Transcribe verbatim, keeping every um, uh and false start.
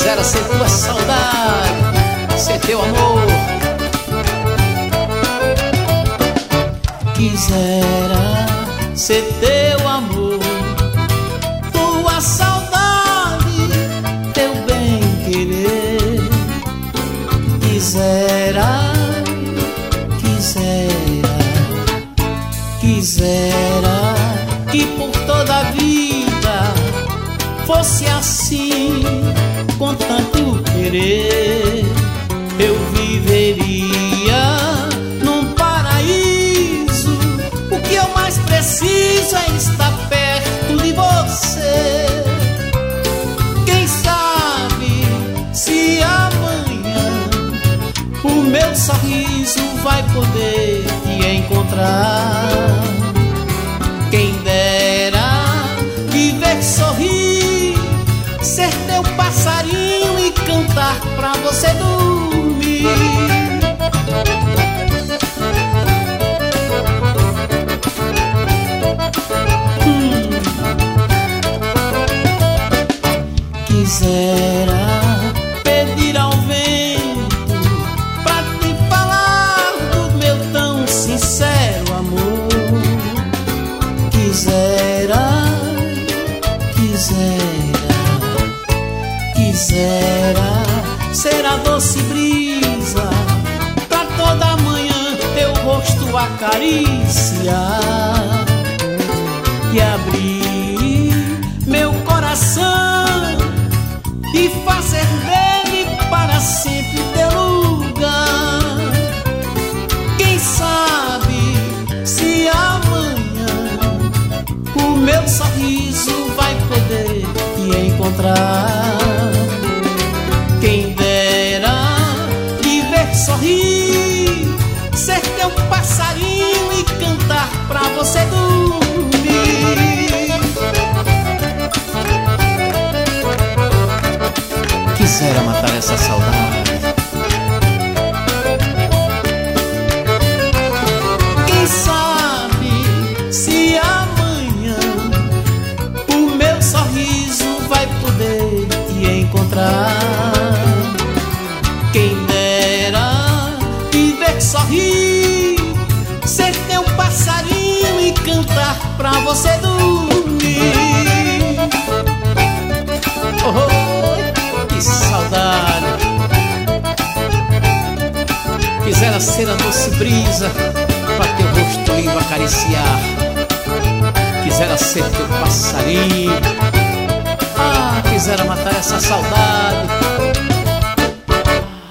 Quisera ser tua saudade, ser teu amor. Quisera ser teu amor, tua saudade, teu bem-querer. Quisera, quisera, quisera que por toda a vida fosse assim, com tanto querer. Eu viveria num paraíso. O que eu mais preciso é estar perto de você. Quem sabe se amanhã o meu sorriso vai poder te encontrar. Quem dera viver sorrir, ser teu passarinho e cantar pra você dormir. hum. Quisera pedir ao vento pra te falar do meu tão sincero amor. Quisera, quisera, quisera ser a doce brisa pra toda manhã teu rosto acariciar e abrir meu coração e fazer dele para sempre teu lugar. Quem sabe se amanhã o meu sorriso vai poder te encontrar. Quem dera viver sorrir, ser teu passarinho e cantar pra você dormir. Quisera matar essa saudade. Quem sabe se amanhã o meu sorriso vai poder te encontrar. Quem dera viver sorrir, ser teu passarinho e cantar pra você dormir. Oh, que saudade. Quisera ser a doce brisa pra teu rosto lindo acariciar. Quisera ser teu passarinho. Ah, quisera matar essa saudade.